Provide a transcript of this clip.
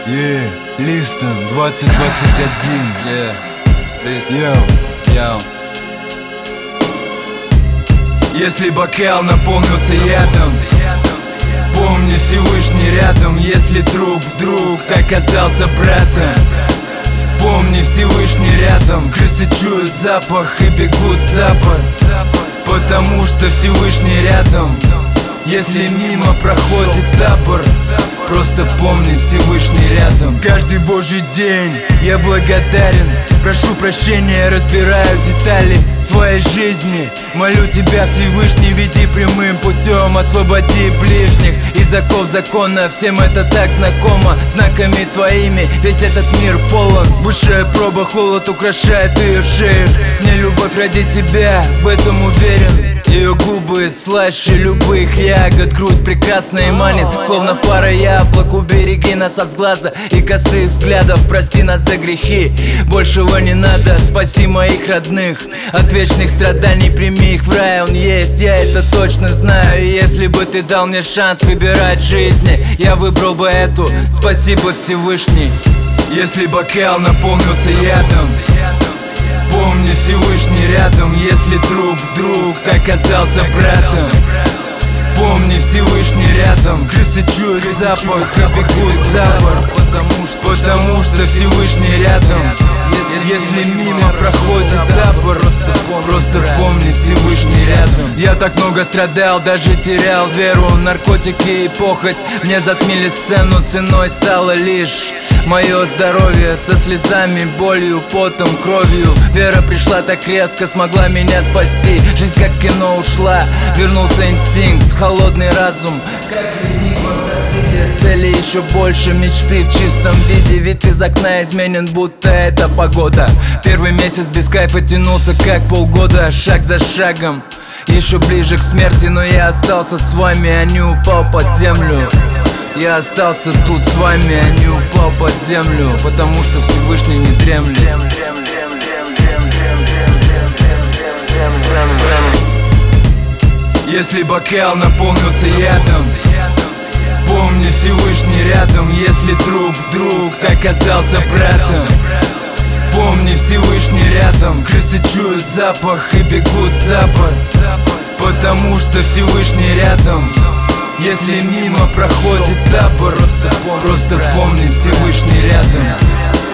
Листон 2021. Если бокал наполнился ядом, помни, Всевышний рядом. Если друг вдруг оказался братом, помни, Всевышний рядом. Крысы чуют запах и бегут за борт, потому что Всевышний рядом. Если мимо проходит табор, просто помни, Всевышний рядом. Каждый божий день я благодарен, прошу прощения, разбираю детали своей жизни. Молю тебя, Всевышний, веди прямым путем, освободи ближних из оков закона. Всем это так знакомо, знаками твоими весь этот мир полон. Высшая проба, холод украшает ее шею. Мне любовь ради тебя, в этом уверен. Ее губы слаще любых ягод, грудь прекрасна и манит, словно пара яблок. Убереги нас от сглаза и косых взглядов, прости нас за грехи, большего не надо. Спаси моих родных от вечных страданий, прими их в рай, он есть, я это точно знаю. И если бы ты дал мне шанс выбирать в жизни, я выбрал бы эту, спасибо, Всевышний. Если бокал наполнился ядом, помни, Всевышний рядом. Если друг вдруг оказался братом, помни, Всевышний рядом. Крысы чуют запах и бегут за борт, потому что Всевышний рядом. Если мимо проходит табор, просто помни, Всевышний рядом. Я так много страдал, даже терял веру. Наркотики и похоть мне затмили сцену, ценой стало лишь мое здоровье. Со слезами, болью, потом, кровью вера пришла так резко, смогла меня спасти. Жизнь как кино ушла, вернулся инстинкт, холодный разум. Цели еще больше, мечты в чистом виде. Вид из окна изменен, будто это погода. Первый месяц без кайфа тянулся как полгода, шаг за шагом, еще ближе к смерти. Но я остался с вами, а не упал под землю. Я остался тут с вами, а не упал под землю, потому что Всевышний не дремлет. Если бокал наполнился ядом, помни, Всевышний рядом. Если друг вдруг оказался братом, помни, Всевышний рядом. Крысы чуют запах и бегут за борт, потому что Всевышний рядом. Если мимо проходит табор, просто помни, Всевышний рядом.